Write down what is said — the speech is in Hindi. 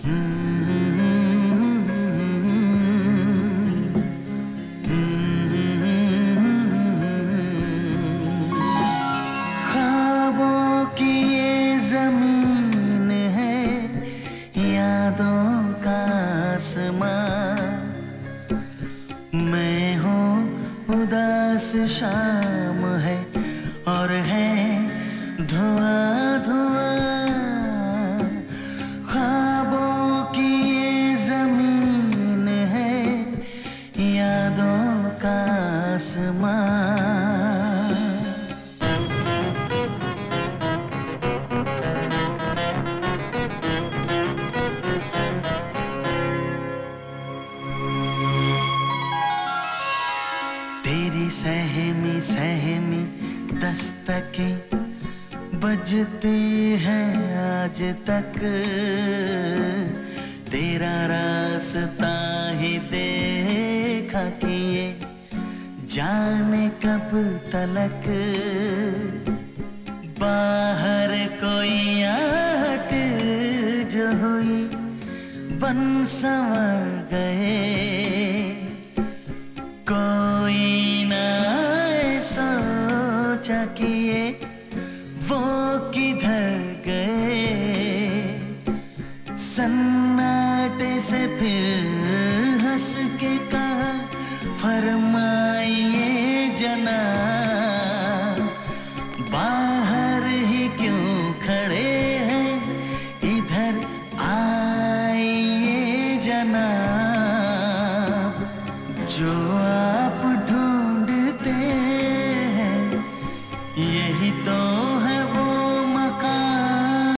ख्वाबों की ये जमीन है, यादों का आसमां। मैं हूँ उदास शाम है और है धुआं धुआं। ख्वाबों की ये जमीन है, यादों का आसमां। तेरी सहमी सहमी दस्तकें बजती है आज तक। तेरा रास्ता ही देखा कि ये जाने कब तलक। बाहर कोई आहट जो हुई बन संवर गए। कोई ना सोचा कि ये वो किधर गए। सन्नाटे से फिर हंस के कहा, फरमाइए जनाब।